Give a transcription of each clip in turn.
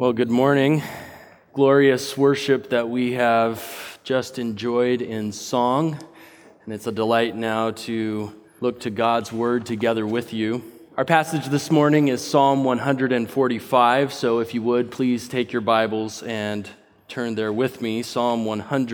Well, good morning. Glorious worship that we have just enjoyed in song, and it's a delight now to look to God's Word together with you. Our passage this morning is Psalm 145, so if you would, please take your Bibles and turn there with me, Psalm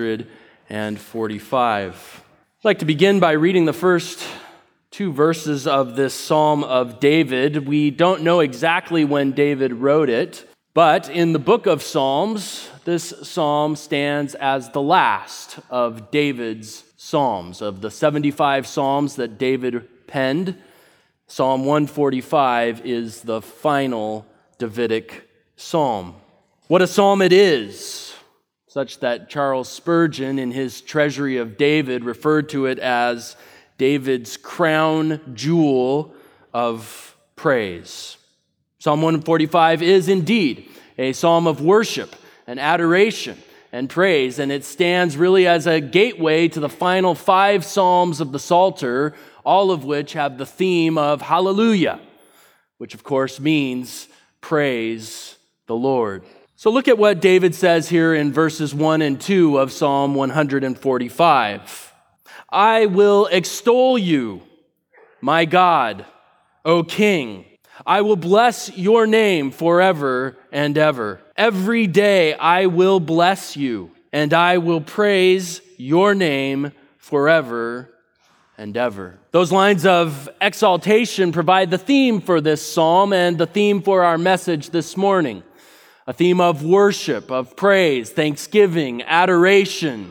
145. I'd like to begin by reading the first two verses of this Psalm of David. We don't know exactly when David wrote it, but in the book of Psalms, this psalm stands as the last of David's psalms. Of the 75 psalms that David penned, Psalm 145 is the final Davidic psalm. What a psalm it is, such that Charles Spurgeon, in his Treasury of David, referred to it as David's crown jewel of praise. Psalm 145 is indeed a psalm of worship and adoration and praise, and it stands really as a gateway to the final 5 psalms of the Psalter, all of which have the theme of hallelujah, which of course means praise the Lord. So look at what David says here in verses 1 and 2 of Psalm 145. I will extol you, my God, O King. I will bless your name forever and ever. Every day I will bless you, and I will praise your name forever and ever. Those lines of exaltation provide the theme for this psalm and the theme for our message this morning. A theme of worship, of praise, thanksgiving, adoration,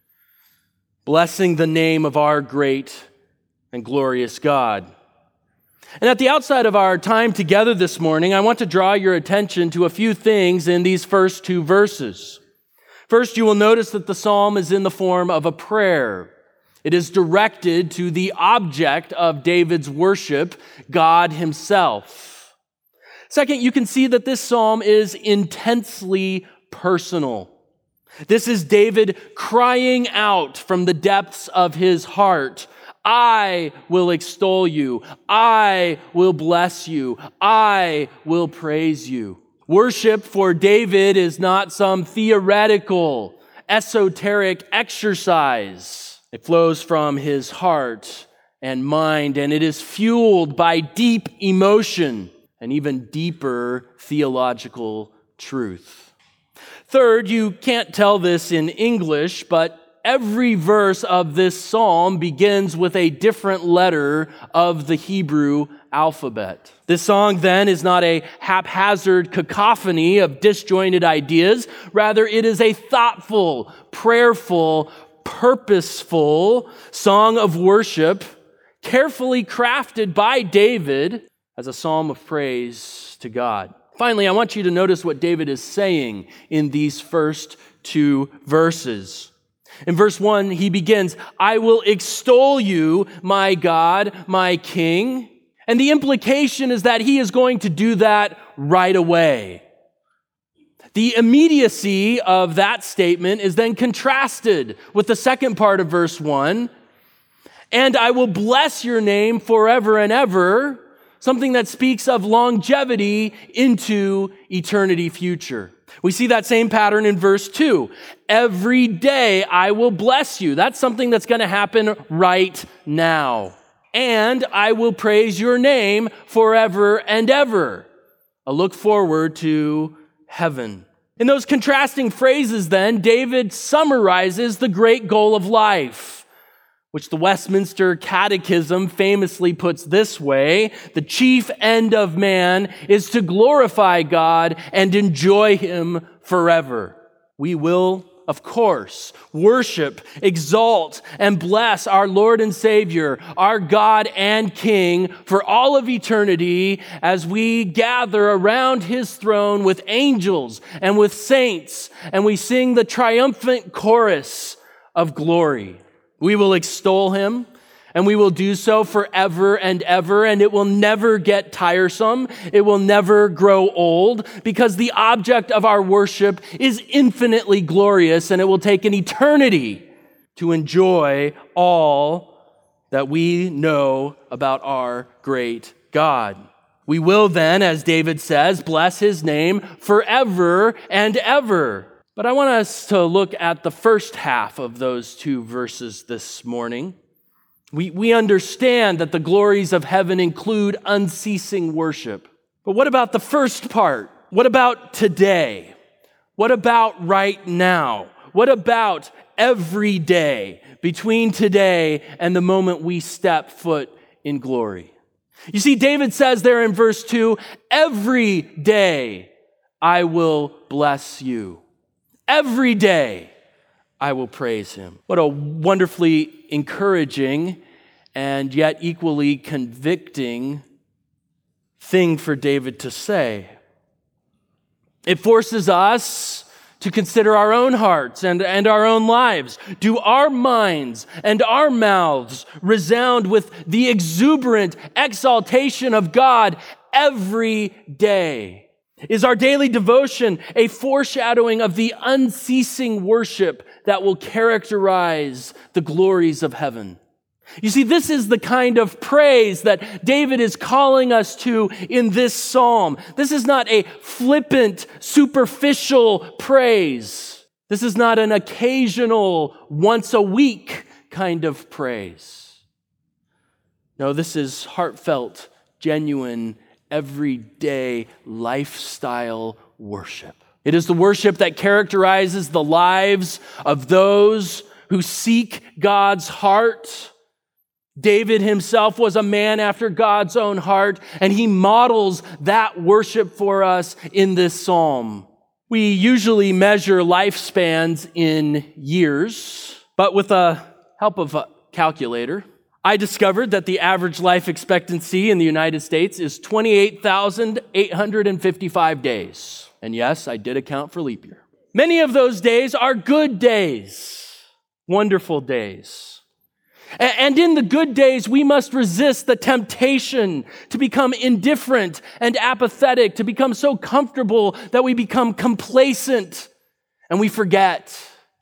blessing the name of our great and glorious God. And at the outset of our time together this morning, I want to draw your attention to a few things in these first 2 verses. First, you will notice that the psalm is in the form of a prayer. It is directed to the object of David's worship, God himself. Second, you can see that this psalm is intensely personal. This is David crying out from the depths of his heart, I will extol you. I will bless you. I will praise you. Worship for David is not some theoretical, esoteric exercise. It flows from his heart and mind, and it is fueled by deep emotion and even deeper theological truth. Third, you can't tell this in English, but every verse of this psalm begins with a different letter of the Hebrew alphabet. This song, then, is not a haphazard cacophony of disjointed ideas. Rather, it is a thoughtful, prayerful, purposeful song of worship, carefully crafted by David as a psalm of praise to God. Finally, I want you to notice what David is saying in these first 2 verses. In verse 1, he begins, I will extol you, my God, my King. And the implication is that he is going to do that right away. The immediacy of that statement is then contrasted with the second part of verse 1. And I will bless your name forever and ever, something that speaks of longevity into eternity future. We see that same pattern in verse 2. Every day I will bless you. That's something that's going to happen right now. And I will praise your name forever and ever. A look forward to heaven. In those contrasting phrases then, David summarizes the great goal of life, which the Westminster Catechism famously puts this way: the chief end of man is to glorify God and enjoy him forever. We will, of course, worship, exalt, and bless our Lord and Savior, our God and King, for all of eternity as we gather around his throne with angels and with saints, and we sing the triumphant chorus of glory. We will extol him, and we will do so forever and ever, and it will never get tiresome. It will never grow old, because the object of our worship is infinitely glorious, and it will take an eternity to enjoy all that we know about our great God. We will then, as David says, bless his name forever and ever. But I want us to look at the first half of those two verses this morning. We understand that the glories of heaven include unceasing worship. But what about the first part? What about today? What about right now? What about every day between today and the moment we step foot in glory? You see, David says there in verse 2, every day I will bless you. Every day I will praise him. What a wonderfully encouraging and yet equally convicting thing for David to say. It forces us to consider our own hearts and our own lives. Do our minds and our mouths resound with the exuberant exaltation of God every day? Is our daily devotion a foreshadowing of the unceasing worship that will characterize the glories of heaven? You see, this is the kind of praise that David is calling us to in this psalm. This is not a flippant, superficial praise. This is not an occasional, once a week kind of praise. No, this is heartfelt, genuine, everyday lifestyle worship. It is the worship that characterizes the lives of those who seek God's heart. David himself was a man after God's own heart, and he models that worship for us in this psalm. We usually measure lifespans in years, but with the help of a calculator, I discovered that the average life expectancy in the United States is 28,855 days. And yes, I did account for leap year. Many of those days are good days, wonderful days. And in the good days, we must resist the temptation to become indifferent and apathetic, to become so comfortable that we become complacent and we forget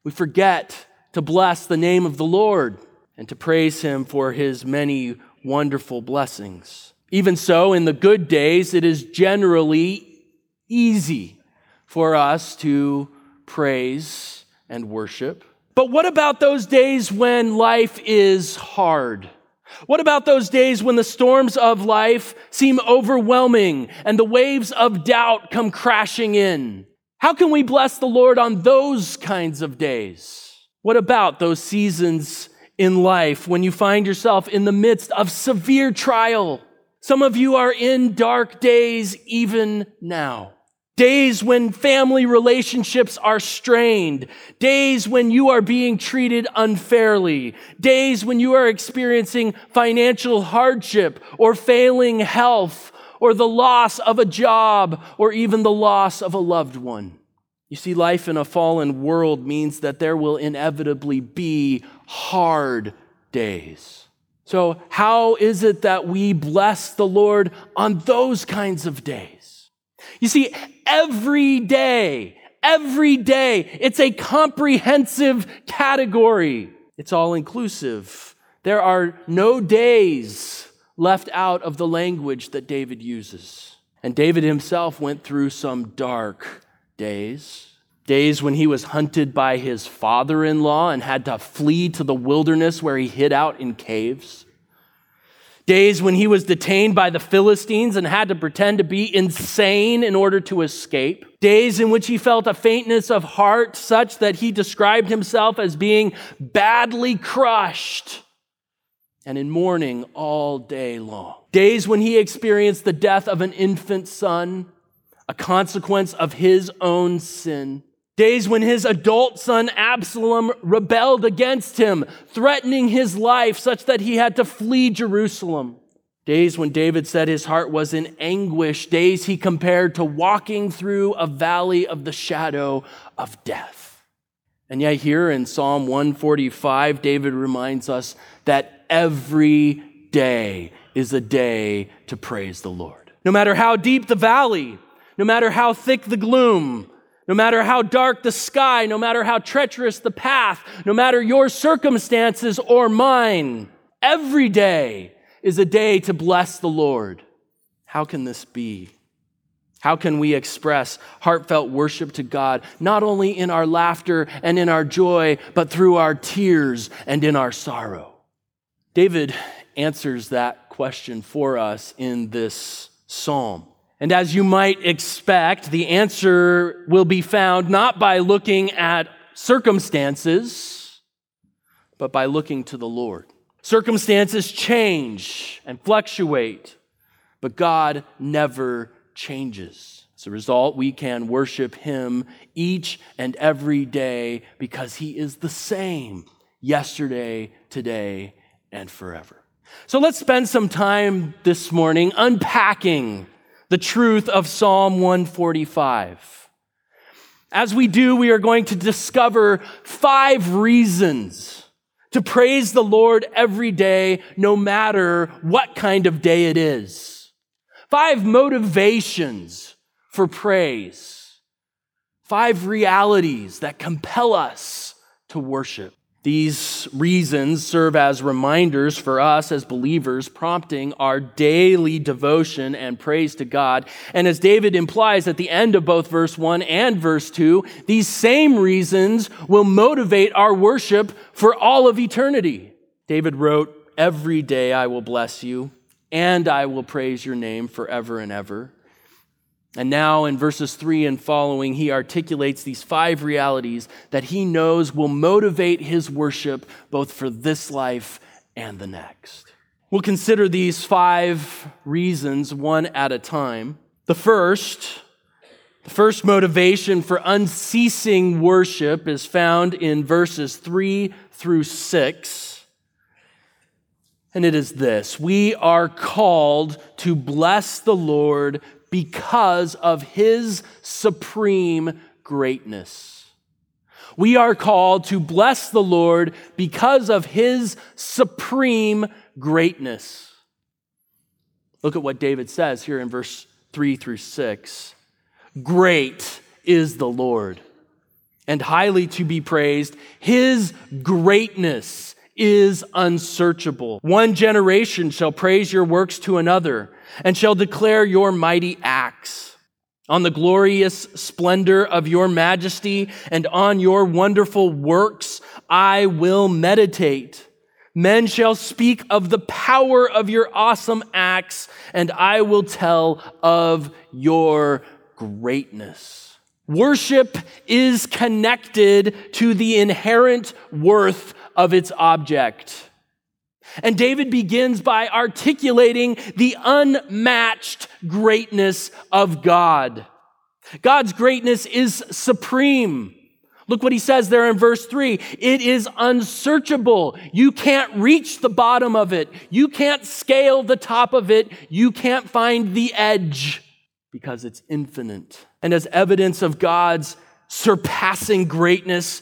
to bless the name of the Lord and to praise him for his many wonderful blessings. Even so, in the good days, it is generally easy for us to praise and worship. But what about those days when life is hard? What about those days when the storms of life seem overwhelming and the waves of doubt come crashing in? How can we bless the Lord on those kinds of days? What about those seasons in life when you find yourself in the midst of severe trial? Some of you are in dark days even now. Days when family relationships are strained. Days when you are being treated unfairly. Days when you are experiencing financial hardship or failing health or the loss of a job or even the loss of a loved one. You see, life in a fallen world means that there will inevitably be hard days. So how is it that we bless the Lord on those kinds of days? You see, every day, it's a comprehensive category. It's all inclusive. There are no days left out of the language that David uses. And David himself went through some dark days when he was hunted by his father-in-law and had to flee to the wilderness where he hid out in caves. Days when he was detained by the Philistines and had to pretend to be insane in order to escape. Days in which he felt a faintness of heart such that he described himself as being badly crushed and in mourning all day long. Days when he experienced the death of an infant son, a consequence of his own sin. Days when his adult son Absalom rebelled against him, threatening his life such that he had to flee Jerusalem. Days when David said his heart was in anguish. Days he compared to walking through a valley of the shadow of death. And yet here in Psalm 145, David reminds us that every day is a day to praise the Lord. No matter how deep the valley, no matter how thick the gloom, no matter how dark the sky, no matter how treacherous the path, no matter your circumstances or mine, every day is a day to bless the Lord. How can this be? How can we express heartfelt worship to God, not only in our laughter and in our joy, but through our tears and in our sorrow? David answers that question for us in this psalm. And as you might expect, the answer will be found not by looking at circumstances, but by looking to the Lord. Circumstances change and fluctuate, but God never changes. As a result, we can worship him each and every day because he is the same yesterday, today, and forever. So let's spend some time this morning unpacking the truth of Psalm 145. As we do, we are going to discover 5 reasons to praise the Lord every day, no matter what kind of day it is. 5 motivations for praise. 5 realities that compel us to worship. These reasons serve as reminders for us as believers, prompting our daily devotion and praise to God. And as David implies at the end of both verse 1 and verse 2, these same reasons will motivate our worship for all of eternity. David wrote, "Every day I will bless you, and I will praise your name forever and ever." And now in verses 3 and following, he articulates these 5 realities that he knows will motivate his worship both for this life and the next. We'll consider these 5 reasons one at a time. The first motivation for unceasing worship is found in verses 3 through 6. And it is this: we are called to bless the Lord because of his supreme greatness. We are called to bless the Lord because of his supreme greatness. Look at what David says here in verse 3 through 6. Great is the Lord, and highly to be praised. His greatness is unsearchable. One generation shall praise your works to another, and shall declare your mighty acts. On the glorious splendor of your majesty and on your wonderful works I will meditate. Men shall speak of the power of your awesome acts, and I will tell of your greatness. Worship is connected to the inherent worth of its object. And David begins by articulating the unmatched greatness of God. God's greatness is supreme. Look what he says there in verse 3. It is unsearchable. You can't reach the bottom of it. You can't scale the top of it. You can't find the edge because it's infinite. And as evidence of God's surpassing greatness,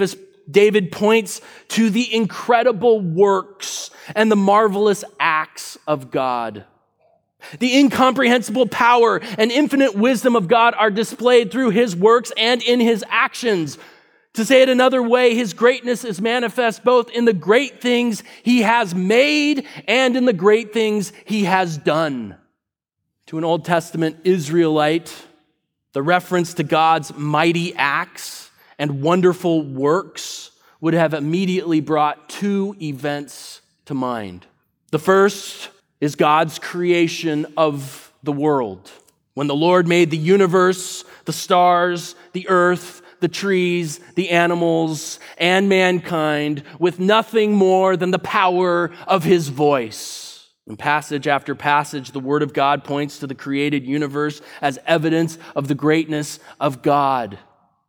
David points to the incredible works and the marvelous acts of God. The incomprehensible power and infinite wisdom of God are displayed through his works and in his actions. To say it another way, his greatness is manifest both in the great things he has made and in the great things he has done. To an Old Testament Israelite, the reference to God's mighty acts and wonderful works would have immediately brought 2 events to mind. The first is God's creation of the world. When the Lord made the universe, the stars, the earth, the trees, the animals, and mankind with nothing more than the power of his voice. In passage after passage, the Word of God points to the created universe as evidence of the greatness of God.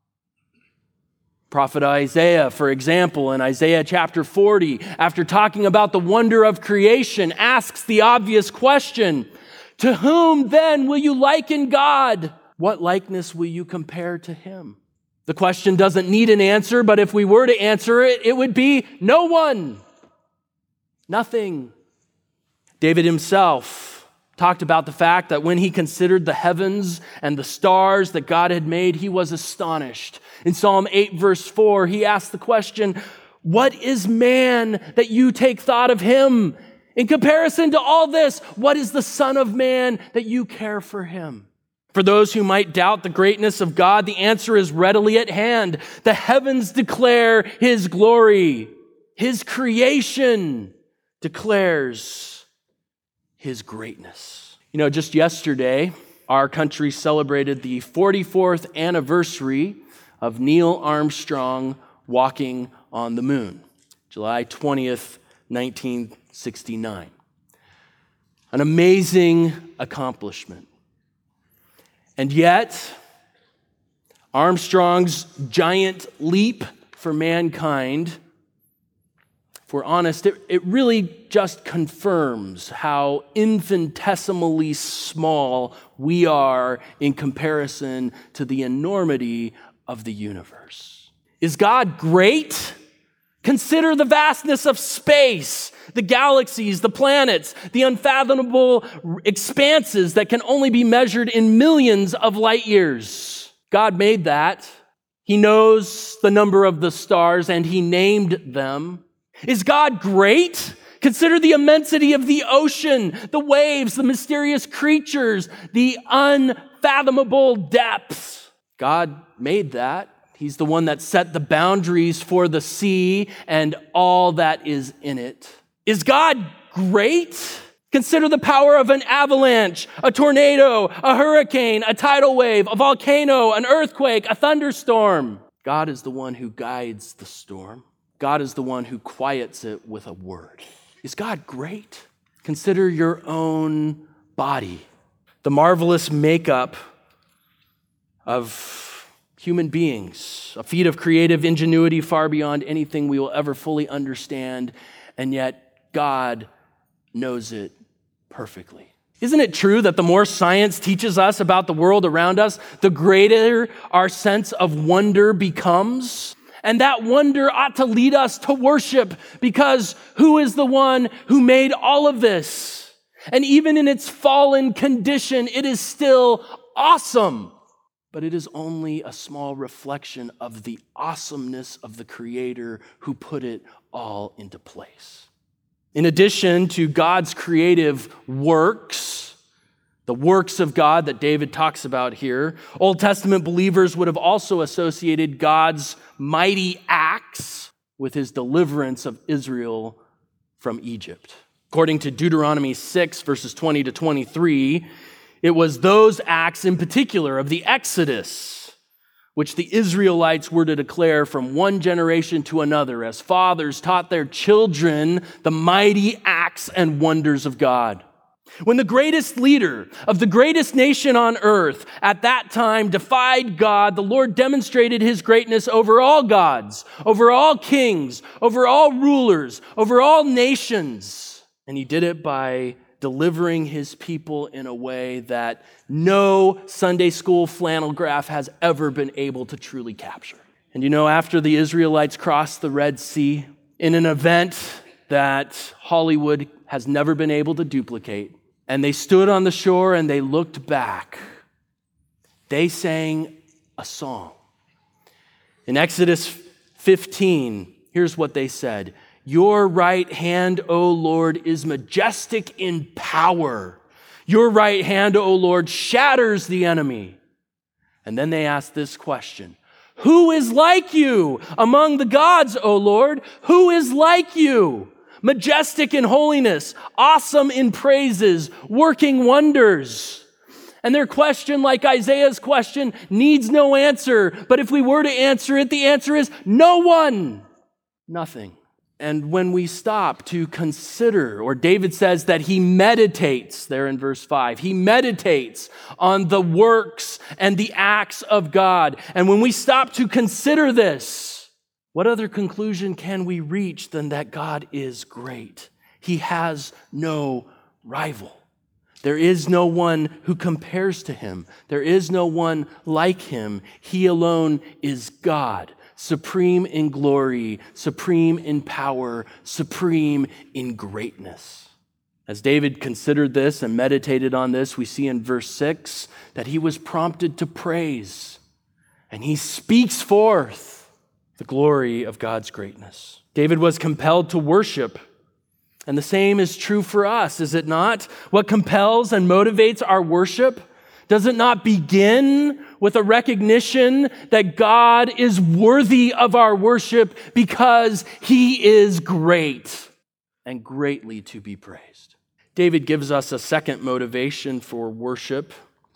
Prophet Isaiah, for example, in Isaiah chapter 40, after talking about the wonder of creation, asks the obvious question, "To whom then will you liken God? What likeness will you compare to him?" The question doesn't need an answer, but if we were to answer it, it would be no one, nothing. David himself talked about the fact that when he considered the heavens and the stars that God had made, he was astonished. In Psalm 8, verse 4, he asked the question, "What is man that you take thought of him? In comparison to all this, what is the Son of Man that you care for him? For those who might doubt the greatness of God, the answer is readily at hand. The heavens declare his glory. His creation declares his greatness. You know, just yesterday, our country celebrated the 44th anniversary of Neil Armstrong walking on the moon, July 20th, 1969. An amazing accomplishment. And yet, Armstrong's giant leap for mankind, if we're honest, it really just confirms how infinitesimally small we are in comparison to the enormity of the universe. Is God great? Consider the vastness of space, the galaxies, the planets, the unfathomable expanses that can only be measured in millions of light years. God made that. He knows the number of the stars, and he named them. Is God great? Consider the immensity of the ocean, the waves, the mysterious creatures, the unfathomable depths. God made that. He's the one that set the boundaries for the sea and all that is in it. Is God great? Consider the power of an avalanche, a tornado, a hurricane, a tidal wave, a volcano, an earthquake, a thunderstorm. God is the one who guides the storm. God is the one who quiets it with a word. Is God great? Consider your own body, the marvelous makeup of human beings, a feat of creative ingenuity far beyond anything we will ever fully understand, and yet God knows it perfectly. Isn't it true that the more science teaches us about the world around us, the greater our sense of wonder becomes? And that wonder ought to lead us to worship, because who is the one who made all of this? And even in its fallen condition, it is still awesome. But it is only a small reflection of the awesomeness of the Creator who put it all into place. In addition to God's creative works, the works of God that David talks about here, Old Testament believers would have also associated God's mighty acts with his deliverance of Israel from Egypt. According to Deuteronomy 6, verses 20 to 23, it was those acts in particular of the Exodus, which the Israelites were to declare from one generation to another as fathers taught their children the mighty acts and wonders of God. When the greatest leader of the greatest nation on earth at that time defied God, the Lord demonstrated his greatness over all gods, over all kings, over all rulers, over all nations. And he did it by delivering his people in a way that no Sunday school flannel graph has ever been able to truly capture. And you know, after the Israelites crossed the Red Sea in an event that Hollywood has never been able to duplicate, and they stood on the shore and they looked back, they sang a song. In Exodus 15, here's what they said: "Your right hand, O Lord, is majestic in power. Your right hand, O Lord, shatters the enemy." And then they asked this question: "Who is like you among the gods, O Lord? Who is like you? Majestic in holiness, awesome in praises, working wonders." And their question, like Isaiah's question, needs no answer. But if we were to answer it, the answer is no one, nothing. And when we stop to consider, or David says that he meditates, there in verse 5, he meditates on the works and the acts of God. And when we stop to consider this, what other conclusion can we reach than that God is great? He has no rival. There is no one who compares to him. There is no one like him. He alone is God, supreme in glory, supreme in power, supreme in greatness. As David considered this and meditated on this, we see in verse 6 that he was prompted to praise, and he speaks forth the glory of God's greatness. David was compelled to worship, And the same is true for us, is it not? What compels and motivates our worship? Does it not begin with a recognition that God is worthy of our worship because he is great and greatly to be praised? David gives us a second motivation for worship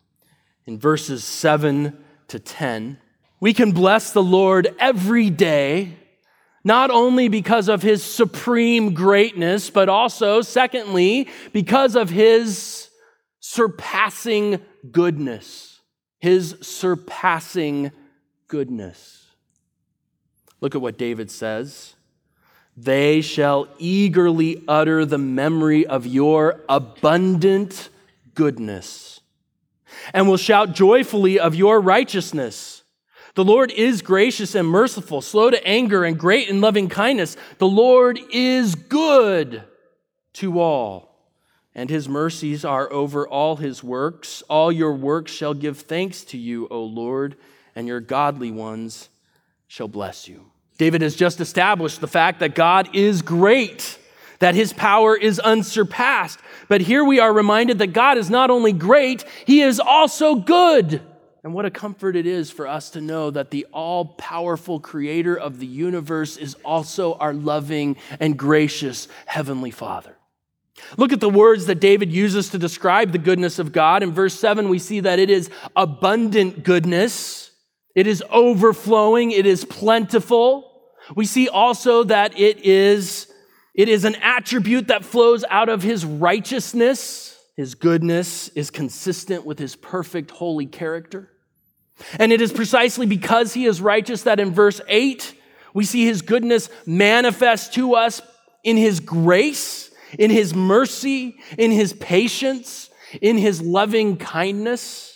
in verses 7 to 10. We can bless the Lord every day, not only because of his supreme greatness, but also, secondly, because of his surpassing goodness. His surpassing goodness. Look at what David says. They shall eagerly utter the memory of your abundant goodness, and will shout joyfully of your righteousness. The Lord is gracious and merciful, slow to anger and great in loving kindness. The Lord is good to all, and his mercies are over all his works. All your works shall give thanks to you, O Lord, and your godly ones shall bless you. David has just established the fact that God is great, that his power is unsurpassed. But here we are reminded that God is not only great, he is also good. And what a comfort it is for us to know that the all-powerful creator of the universe is also our loving and gracious Heavenly Father. Look at the words that David uses to describe the goodness of God. In verse 7, we see that it is abundant goodness. It is overflowing. It is plentiful. We see also that it is an attribute that flows out of his righteousness. His goodness is consistent with his perfect holy character. And it is precisely because he is righteous that in verse 8, we see his goodness manifest to us in his grace, in his mercy, in his patience, in his loving kindness.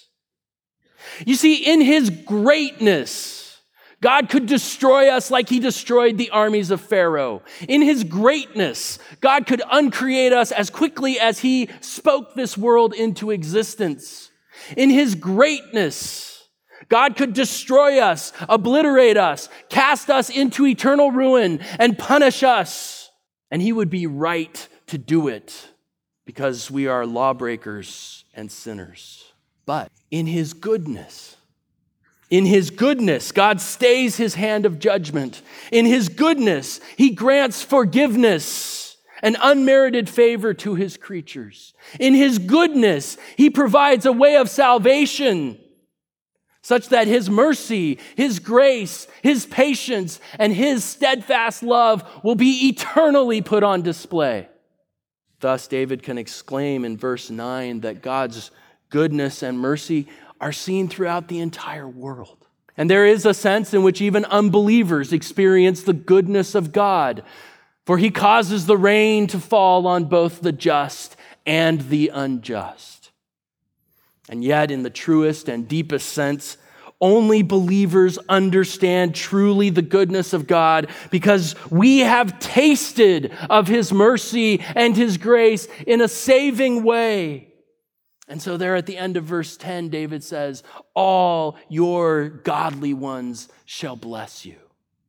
You see, in his greatness, God could destroy us like he destroyed the armies of Pharaoh. In his greatness, God could uncreate us as quickly as he spoke this world into existence. In his greatness, God could destroy us, obliterate us, cast us into eternal ruin, and punish us. And he would be right to do it because we are lawbreakers and sinners. But in his goodness, God stays his hand of judgment. In his goodness, he grants forgiveness and unmerited favor to his creatures. In his goodness, he provides a way of salvation such that his mercy, his grace, his patience, and his steadfast love will be eternally put on display. Thus, David can exclaim in verse 9 that God's goodness and mercy are seen throughout the entire world. And there is a sense in which even unbelievers experience the goodness of God, for he causes the rain to fall on both the just and the unjust. And yet, in the truest and deepest sense, only believers understand truly the goodness of God because we have tasted of his mercy and his grace in a saving way. And so there at the end of verse 10, David says, all your godly ones shall bless you.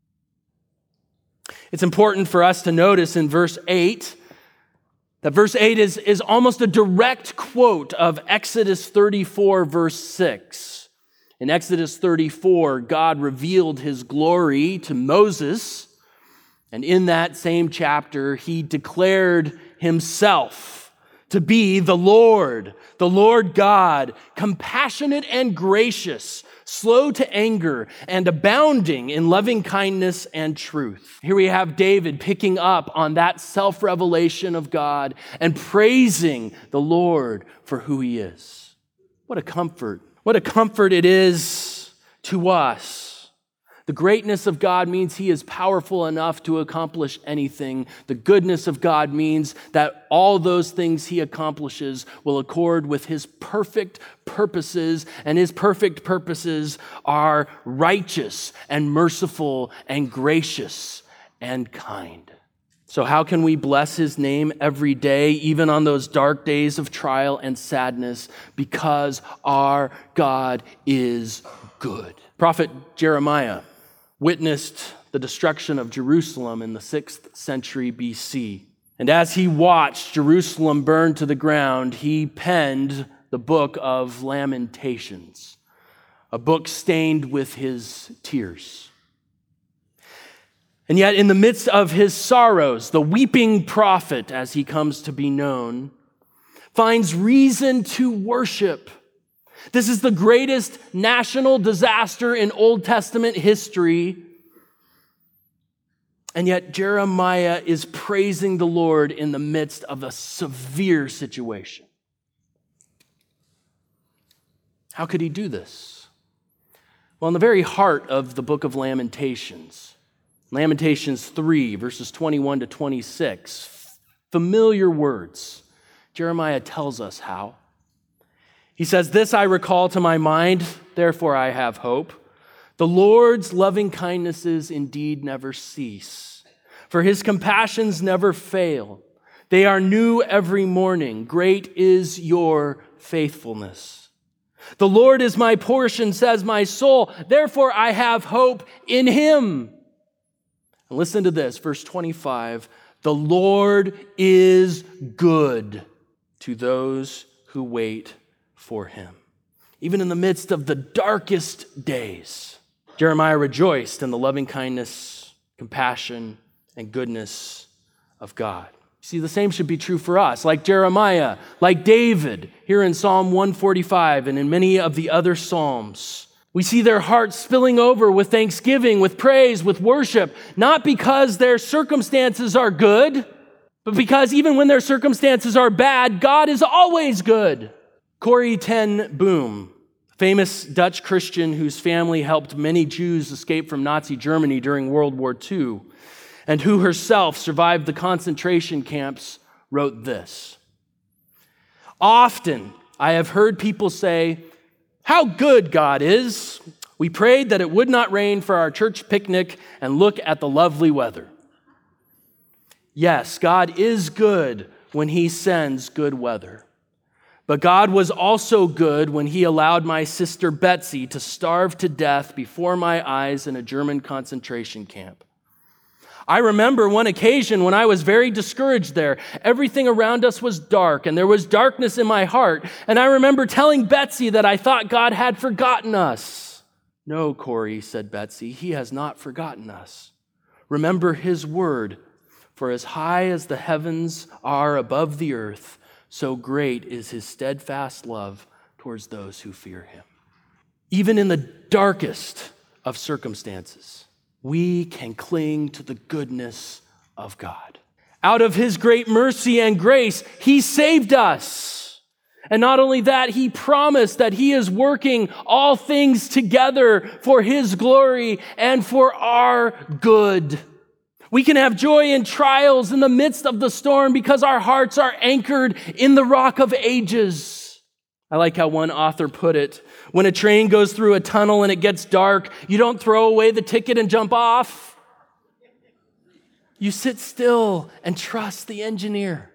It's important for us to notice in verse 8 that verse 8 is almost a direct quote of Exodus 34, verse 6. In Exodus 34, God revealed his glory to Moses, and in that same chapter, he declared himself to be the Lord God, compassionate and gracious, slow to anger, and abounding in loving kindness and truth. Here we have David picking up on that self-revelation of God and praising the Lord for who he is. What a comfort. What a comfort it is to us. The greatness of God means he is powerful enough to accomplish anything. The goodness of God means that all those things he accomplishes will accord with his perfect purposes, and his perfect purposes are righteous and merciful and gracious and kind. So how can we bless his name every day, even on those dark days of trial and sadness? Because our God is good. Prophet Jeremiah witnessed the destruction of Jerusalem in the 6th century BC. And as he watched Jerusalem burn to the ground, he penned the book of Lamentations, a book stained with his tears. And yet, in the midst of his sorrows, the weeping prophet, as he comes to be known, finds reason to worship. This is the greatest national disaster in Old Testament history. And yet Jeremiah is praising the Lord in the midst of a severe situation. How could he do this? Well, in the very heart of the book of Lamentations, Lamentations 3, verses 21 to 26, familiar words. Jeremiah tells us how. He says, "This I recall to my mind, therefore I have hope. The Lord's loving kindnesses indeed never cease, for his compassions never fail. They are new every morning. Great is your faithfulness. The Lord is my portion, says my soul. Therefore I have hope in him." And listen to this, verse 25. "The Lord is good to those who wait for him." Even in the midst of the darkest days, Jeremiah rejoiced in the loving kindness, compassion, and goodness of God. See, the same should be true for us. Like Jeremiah, like David, here in Psalm 145 and in many of the other Psalms, we see their hearts spilling over with thanksgiving, with praise, with worship, not because their circumstances are good, but because even when their circumstances are bad, God is always good. Corrie ten Boom, famous Dutch Christian whose family helped many Jews escape from Nazi Germany during World War II, and who herself survived the concentration camps, wrote this: "Often I have heard people say, 'How good God is. We prayed that it would not rain for our church picnic, and look at the lovely weather.' Yes, God is good when he sends good weather. But God was also good when he allowed my sister Betsy to starve to death before my eyes in a German concentration camp. I remember one occasion when I was very discouraged there. Everything around us was dark, and there was darkness in my heart. And I remember telling Betsy that I thought God had forgotten us. 'No, Corrie,' said Betsy, 'he has not forgotten us. Remember his word, for as high as the heavens are above the earth, so great is his steadfast love towards those who fear him.'" Even in the darkest of circumstances, we can cling to the goodness of God. Out of his great mercy and grace, he saved us. And not only that, he promised that he is working all things together for his glory and for our good. We can have joy in trials in the midst of the storm because our hearts are anchored in the rock of ages. I like how one author put it: when a train goes through a tunnel and it gets dark, you don't throw away the ticket and jump off. You sit still and trust the engineer.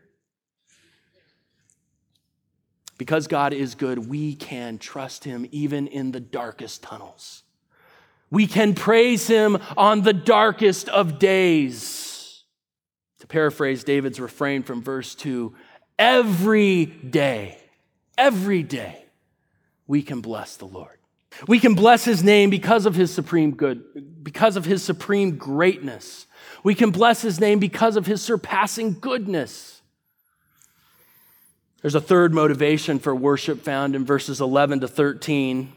Because God is good, we can trust him even in the darkest tunnels. We can praise him on the darkest of days. To paraphrase David's refrain from verse 2, every day, we can bless the Lord. We can bless his name because of his supreme good, because of his supreme greatness. We can bless his name because of his surpassing goodness. There's a third motivation for worship found in verses 11 to 13.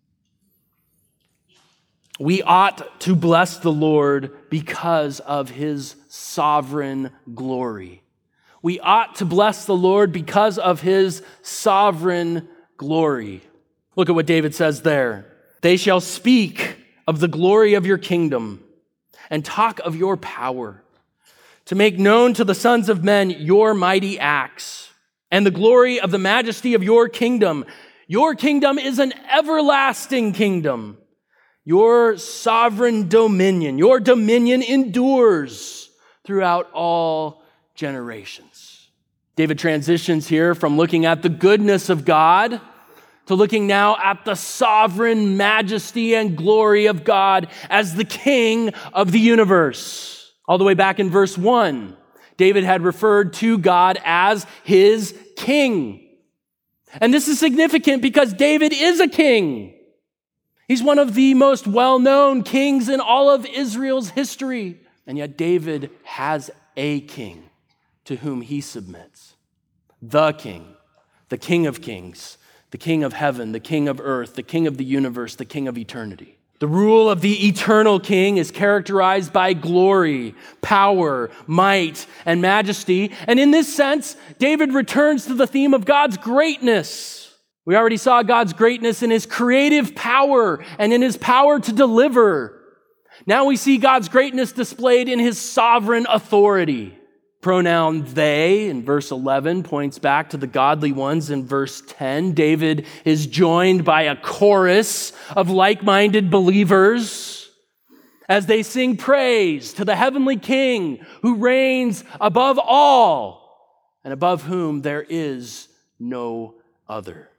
We ought to bless the Lord because of his sovereign glory. We ought to bless the Lord because of his sovereign glory. Look at what David says there. "They shall speak of the glory of your kingdom and talk of your power, to make known to the sons of men your mighty acts and the glory of the majesty of your kingdom. Your kingdom is an everlasting kingdom. Your sovereign dominion, your dominion endures throughout all generations." David transitions here from looking at the goodness of God to looking now at the sovereign majesty and glory of God as the King of the universe. All the way back in verse 1, David had referred to God as his king. And this is significant because David is a king. He's one of the most well-known kings in all of Israel's history. And yet David has a king to whom he submits. The King of kings, the King of heaven, the King of earth, the King of the universe, the King of eternity. The rule of the eternal king is characterized by glory, power, might, and majesty. And in this sense, David returns to the theme of God's greatness. We already saw God's greatness in his creative power and in his power to deliver. Now we see God's greatness displayed in his sovereign authority. Pronoun they in verse 11 points back to the godly ones in verse 10. David is joined by a chorus of like-minded believers as they sing praise to the heavenly King who reigns above all and above whom there is no other.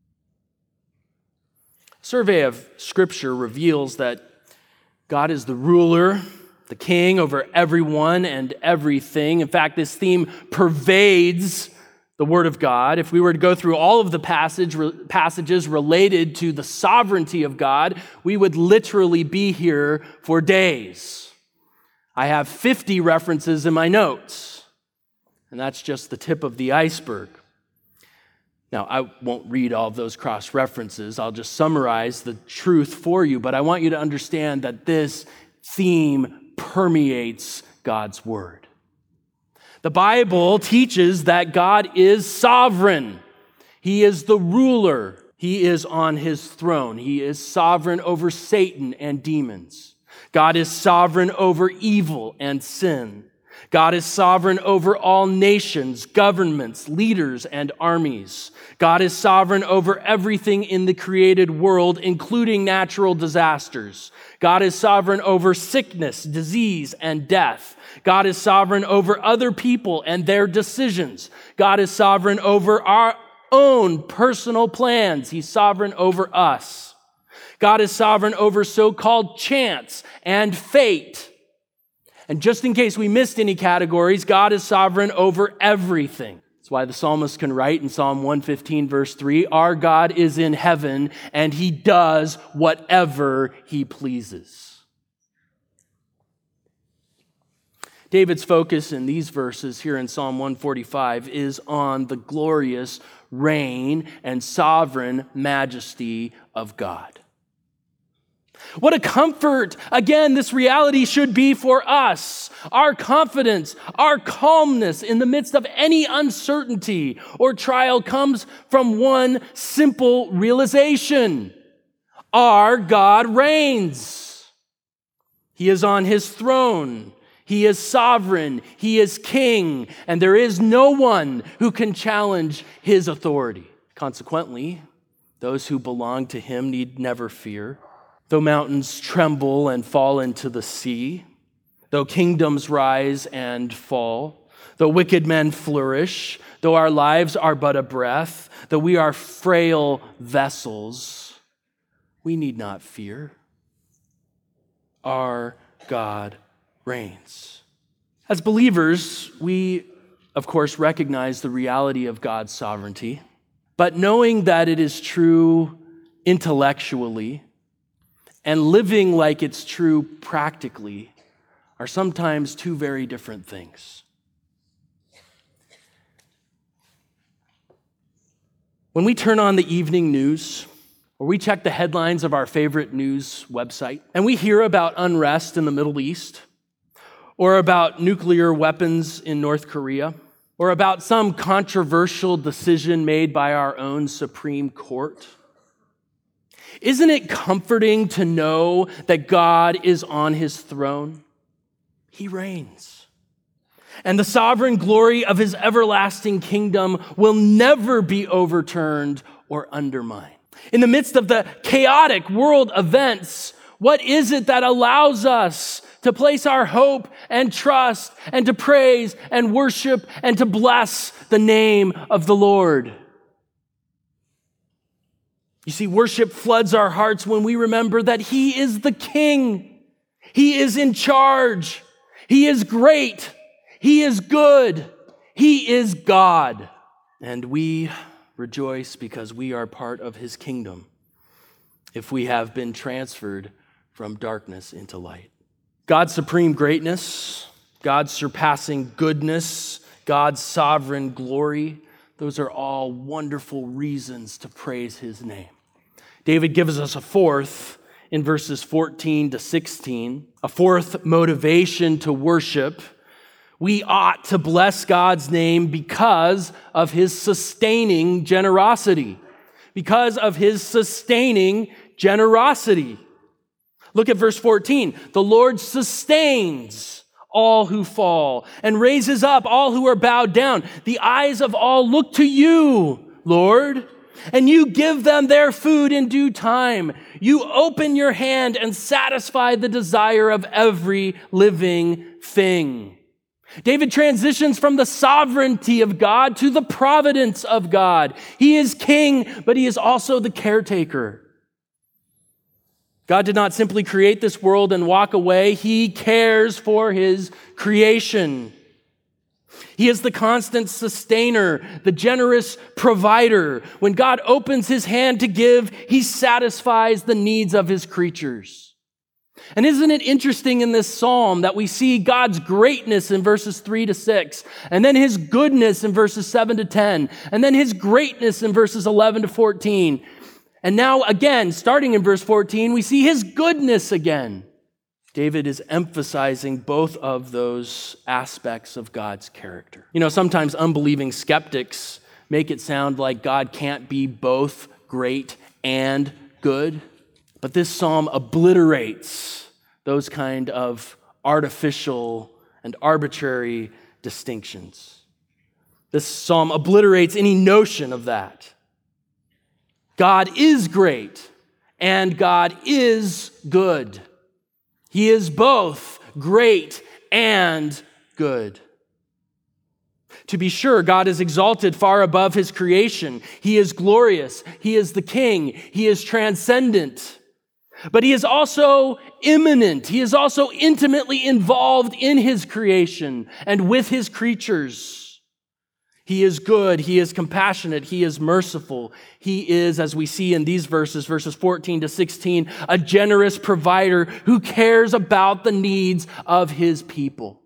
A survey of Scripture reveals that God is the ruler, the king over everyone and everything. In fact, this theme pervades the Word of God. If we were to go through all of the passages related to the sovereignty of God, we would literally be here for days. I have 50 references in my notes, and that's just the tip of the iceberg. Now, I won't read all of those cross-references. I'll just summarize the truth for you, but I want you to understand that this theme permeates God's word. The Bible teaches that God is sovereign. He is the ruler. He is on his throne. He is sovereign over Satan and demons. God is sovereign over evil and sin. God is sovereign over all nations, governments, leaders, and armies. God is sovereign over everything in the created world, including natural disasters. God is sovereign over sickness, disease, and death. God is sovereign over other people and their decisions. God is sovereign over our own personal plans. He's sovereign over us. God is sovereign over so-called chance and fate. And just in case we missed any categories, God is sovereign over everything. That's why the psalmist can write in Psalm 115, verse 3, "Our God is in heaven, and he does whatever he pleases." David's focus in these verses here in Psalm 145 is on the glorious reign and sovereign majesty of God. What a comfort, again, this reality should be for us. Our confidence, our calmness in the midst of any uncertainty or trial comes from one simple realization. Our God reigns. He is on his throne. He is sovereign. He is king. And there is no one who can challenge his authority. Consequently, those who belong to him need never fear. Though mountains tremble and fall into the sea, though kingdoms rise and fall, though wicked men flourish, though our lives are but a breath, though we are frail vessels, we need not fear. Our God reigns. As believers, we, of course, recognize the reality of God's sovereignty, but knowing that it is true intellectually and living like it's true practically are sometimes two very different things. When we turn on the evening news, or we check the headlines of our favorite news website, and we hear about unrest in the Middle East, or about nuclear weapons in North Korea, or about some controversial decision made by our own Supreme Court, isn't it comforting to know that God is on his throne? He reigns. And the sovereign glory of his everlasting kingdom will never be overturned or undermined. In the midst of the chaotic world events, what is it that allows us to place our hope and trust and to praise and worship and to bless the name of the Lord? You see, worship floods our hearts when we remember that he is the king. He is in charge. He is great. He is good. He is God. And we rejoice because we are part of his kingdom if we have been transferred from darkness into light. God's supreme greatness, God's surpassing goodness, God's sovereign glory, those are all wonderful reasons to praise his name. David gives us a fourth in verses 14 to 16, a fourth motivation to worship. We ought to bless God's name because of his sustaining generosity. Because of his sustaining generosity. Look at verse 14. The Lord sustains all who fall and raises up all who are bowed down. The eyes of all look to you, Lord, and you give them their food in due time. You open your hand and satisfy the desire of every living thing. David transitions from the sovereignty of God to the providence of God. He is king, but he is also the caretaker. God did not simply create this world and walk away. He cares for his creation. He is the constant sustainer, the generous provider. When God opens his hand to give, he satisfies the needs of his creatures. And isn't it interesting in this psalm that we see God's greatness in verses 3 to 6, and then his goodness in verses 7 to 10, and then his greatness in verses 11 to 14. And now again, starting in verse 14, we see his goodness again. David is emphasizing both of those aspects of God's character. You know, sometimes unbelieving skeptics make it sound like God can't be both great and good. But this psalm obliterates those kind of artificial and arbitrary distinctions. This psalm obliterates any notion of that. God is great and God is good. He is both great and good. To be sure, God is exalted far above his creation. He is glorious. He is the king. He is transcendent. But he is also immanent. He is also intimately involved in his creation and with his creatures. He is good. He is compassionate. He is merciful. He is, as we see in these verses 14 to 16, a generous provider who cares about the needs of his people.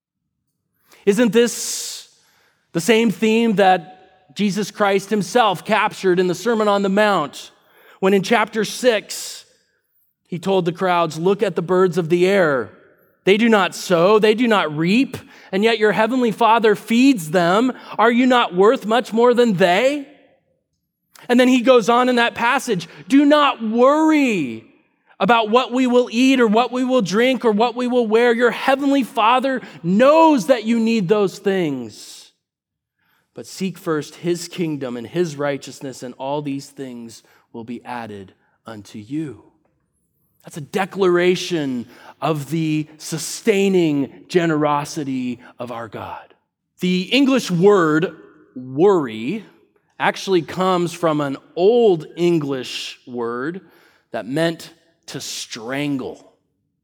Isn't this the same theme that Jesus Christ himself captured in the Sermon on the Mount when in chapter 6, he told the crowds, "Look at the birds of the air. They do not sow, they do not reap, and yet your heavenly Father feeds them. Are you not worth much more than they?" And then he goes on in that passage, "Do not worry about what we will eat or what we will drink or what we will wear. Your heavenly Father knows that you need those things. But seek first his kingdom and his righteousness, and all these things will be added unto you." That's a declaration of the sustaining generosity of our God. The English word worry actually comes from an old English word that meant to strangle.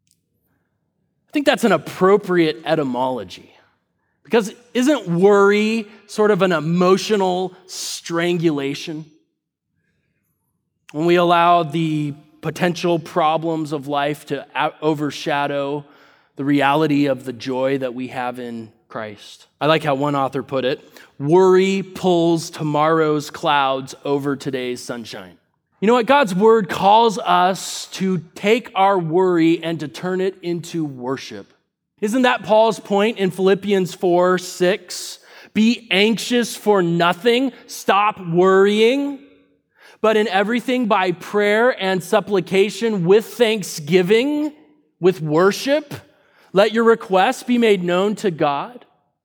I think that's an appropriate etymology, because isn't worry sort of an emotional strangulation? When we allow the potential problems of life to overshadow the reality of the joy that we have in Christ. I like how one author put it, worry pulls tomorrow's clouds over today's sunshine. You know what? God's word calls us to take our worry and to turn it into worship. Isn't that Paul's point in Philippians 4:6? Be anxious for nothing, stop worrying, but in everything by prayer and supplication with thanksgiving, with worship, let your requests be made known to God.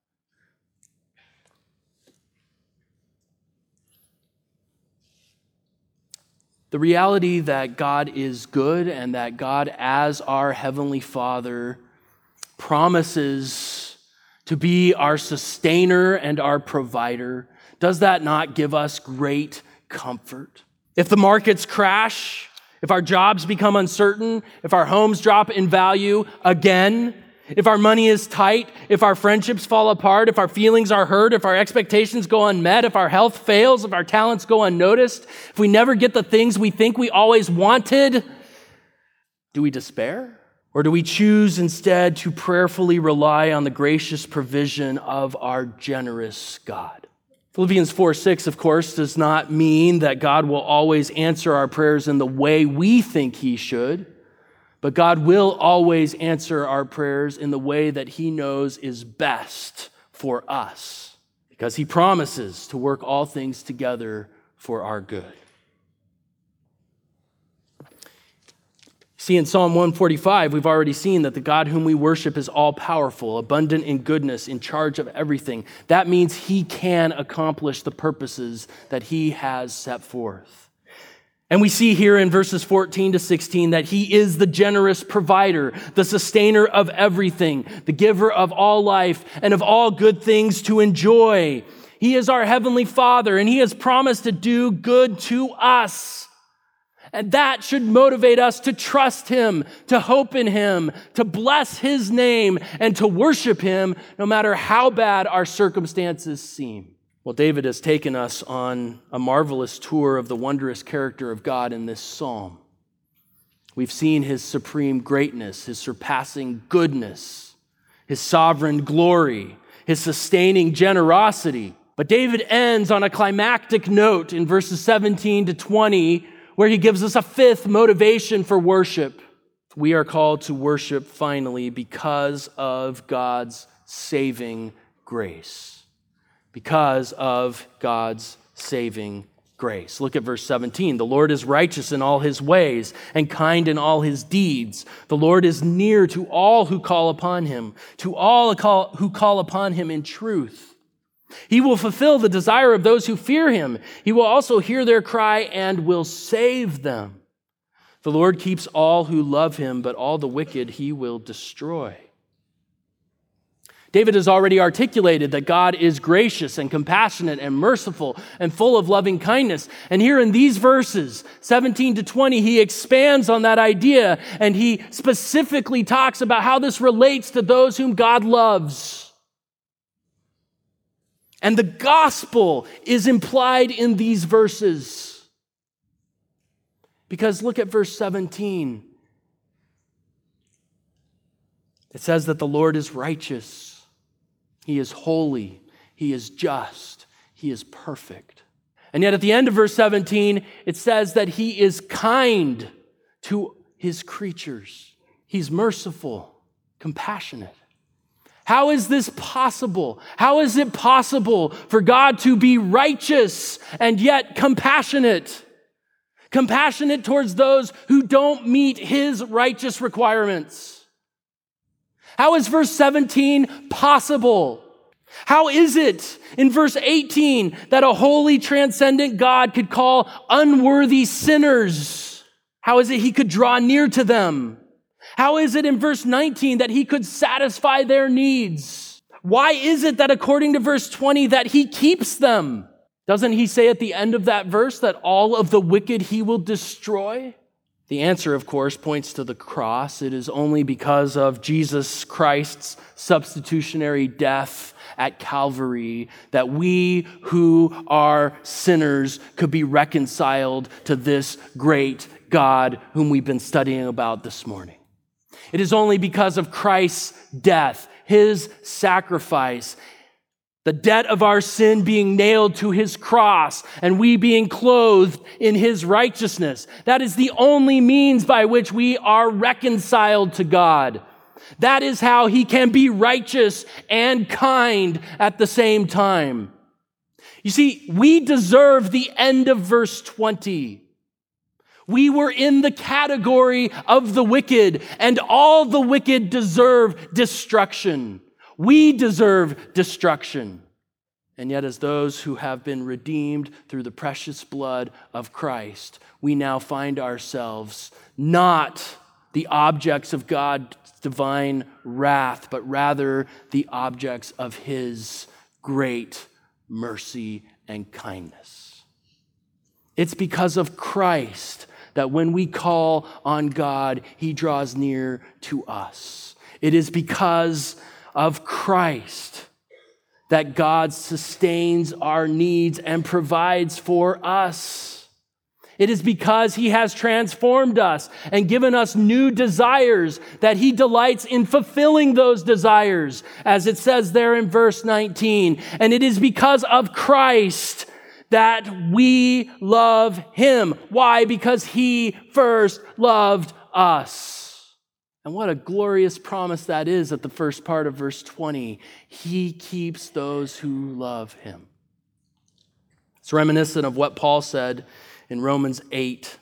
The reality that God is good and that God, as our Heavenly Father, promises to be our sustainer and our provider, does that not give us great comfort? If the markets crash, if our jobs become uncertain, if our homes drop in value again, If our money is tight, if our friendships fall apart, if our feelings are hurt, if our expectations go unmet, if our health fails, if our talents go unnoticed, if we never get the things we think we always wanted, do we despair? Or do we choose instead to prayerfully rely on the gracious provision of our generous God? Philippians 4:6, of course, does not mean that God will always answer our prayers in the way we think he should. But God will always answer our prayers in the way that he knows is best for us, because he promises to work all things together for our good. See, in Psalm 145, we've already seen that the God whom we worship is all-powerful, abundant in goodness, in charge of everything. That means he can accomplish the purposes that he has set forth. And we see here in verses 14 to 16 that he is the generous provider, the sustainer of everything, the giver of all life and of all good things to enjoy. He is our heavenly Father, and he has promised to do good to us. And that should motivate us to trust him, to hope in him, to bless his name, and to worship him no matter how bad our circumstances seem. Well, David has taken us on a marvelous tour of the wondrous character of God in this psalm. We've seen his supreme greatness, his surpassing goodness, his sovereign glory, his sustaining generosity. But David ends on a climactic note in verses 17 to 20, where he gives us a fifth motivation for worship. We are called to worship finally because of God's saving grace. Because of God's saving grace. Look at verse 17. The Lord is righteous in all his ways and kind in all his deeds. The Lord is near to all who call upon him, to all who call upon him in truth. He will fulfill the desire of those who fear him. He will also hear their cry and will save them. The Lord keeps all who love him, but all the wicked he will destroy. David has already articulated that God is gracious and compassionate and merciful and full of loving kindness. And here in these verses, 17 to 20, he expands on that idea, and he specifically talks about how this relates to those whom God loves. And the gospel is implied in these verses. Because look at verse 17. It says that the Lord is righteous. He is holy, he is just, he is perfect. And yet at the end of verse 17, it says that he is kind to his creatures. He's merciful, compassionate. How is this possible? How is it possible for God to be righteous and yet compassionate? Compassionate towards those who don't meet his righteous requirements. How is verse 17 possible? How is it in verse 18 that a holy, transcendent God could call unworthy sinners? How is it he could draw near to them? How is it in verse 19 that he could satisfy their needs? Why is it that according to verse 20 that he keeps them? Doesn't he say at the end of that verse that all of the wicked he will destroy? The answer, of course, points to the cross. It is only because of Jesus Christ's substitutionary death at Calvary that we who are sinners could be reconciled to this great God whom we've been studying about this morning. It is only because of Christ's death, his sacrifice, the debt of our sin being nailed to his cross and we being clothed in his righteousness. That is the only means by which we are reconciled to God. That is how he can be righteous and kind at the same time. You see, we deserve the end of verse 20. We were in the category of the wicked, and all the wicked deserve destruction. We deserve destruction. And yet, as those who have been redeemed through the precious blood of Christ, we now find ourselves not the objects of God's divine wrath, but rather the objects of his great mercy and kindness. It's because of Christ that when we call on God, he draws near to us. It is because of Christ that God sustains our needs and provides for us. It is because he has transformed us and given us new desires that he delights in fulfilling those desires, as it says there in verse 19. And it is because of Christ that we love him. Why? Because he first loved us. And what a glorious promise that is at the first part of verse 20. He keeps those who love him. It's reminiscent of what Paul said in Romans 8.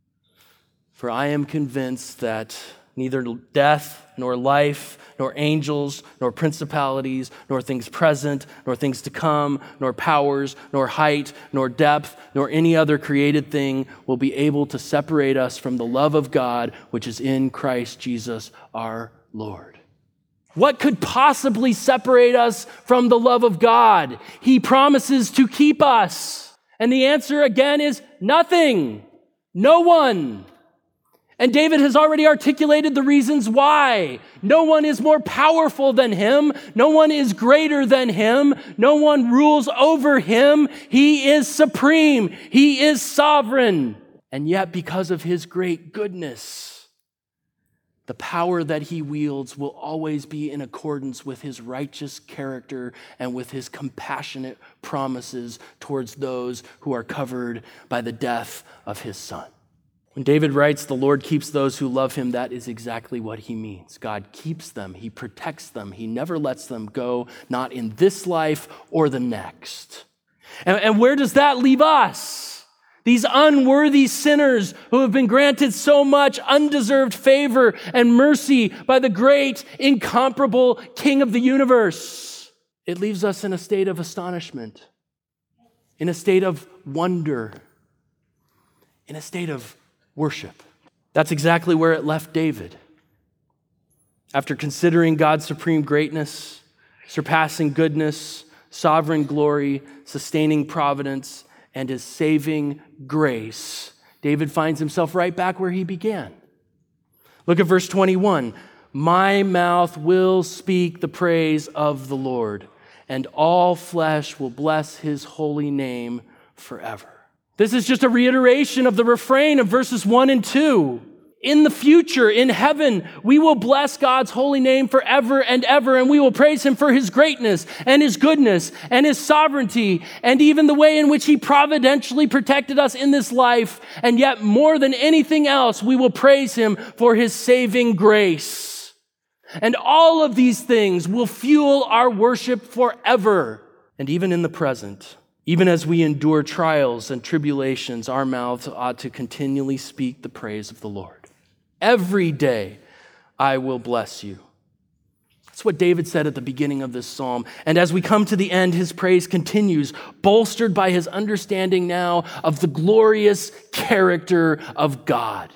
For I am convinced that neither death, nor life, nor angels, nor principalities, nor things present, nor things to come, nor powers, nor height, nor depth, nor any other created thing will be able to separate us from the love of God, which is in Christ Jesus our Lord. What could possibly separate us from the love of God? He promises to keep us. And the answer again is nothing. No one. And David has already articulated the reasons why. No one is more powerful than him. No one is greater than him. No one rules over him. He is supreme. He is sovereign. And yet, because of his great goodness, the power that he wields will always be in accordance with his righteous character and with his compassionate promises towards those who are covered by the death of his son. When David writes, the Lord keeps those who love him, that is exactly what he means. God keeps them. He protects them. He never lets them go, not in this life or the next. And where does that leave us? These unworthy sinners who have been granted so much undeserved favor and mercy by the great, incomparable King of the universe. It leaves us in a state of astonishment, in a state of wonder, in a state of worship. That's exactly where it left David. After considering God's supreme greatness, surpassing goodness, sovereign glory, sustaining providence, and his saving grace, David finds himself right back where he began. Look at verse 21. My mouth will speak the praise of the Lord, and all flesh will bless his holy name forever. This is just a reiteration of the refrain of verses 1 and 2. In the future, in heaven, we will bless God's holy name forever and ever, and we will praise him for his greatness and his goodness and his sovereignty and even the way in which he providentially protected us in this life. And yet, more than anything else, we will praise him for his saving grace. And all of these things will fuel our worship forever. And even in the present, even as we endure trials and tribulations, our mouths ought to continually speak the praise of the Lord. Every day I will bless you. That's what David said at the beginning of this psalm. And as we come to the end, his praise continues, bolstered by his understanding now of the glorious character of God.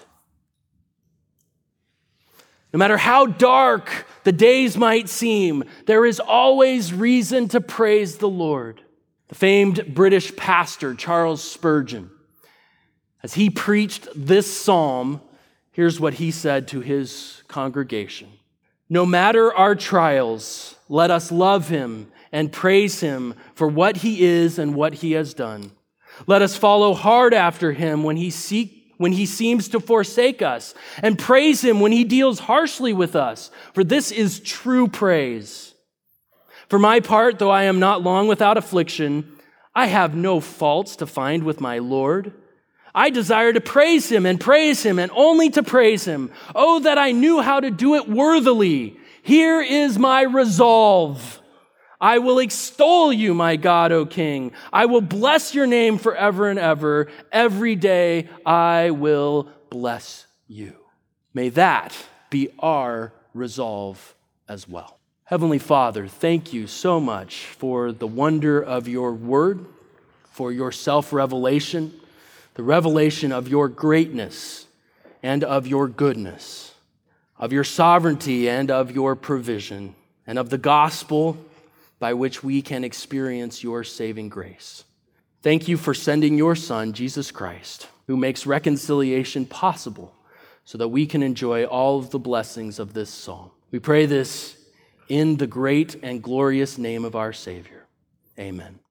No matter how dark the days might seem, there is always reason to praise the Lord. The famed British pastor, Charles Spurgeon, as he preached this psalm, here's what he said to his congregation. No matter our trials, let us love him and praise him for what he is and what he has done. Let us follow hard after him when he seems to forsake us, and praise him when he deals harshly with us, for this is true praise. For my part, though I am not long without affliction, I have no faults to find with my Lord. I desire to praise him and only to praise him. Oh, that I knew how to do it worthily. Here is my resolve. I will extol you, my God, O King. I will bless your name forever and ever. Every day I will bless you. May that be our resolve as well. Heavenly Father, thank you so much for the wonder of your word, for your self-revelation, the revelation of your greatness and of your goodness, of your sovereignty and of your provision, and of the gospel by which we can experience your saving grace. Thank you for sending your Son, Jesus Christ, who makes reconciliation possible so that we can enjoy all of the blessings of this psalm. We pray this in the great and glorious name of our Savior. Amen.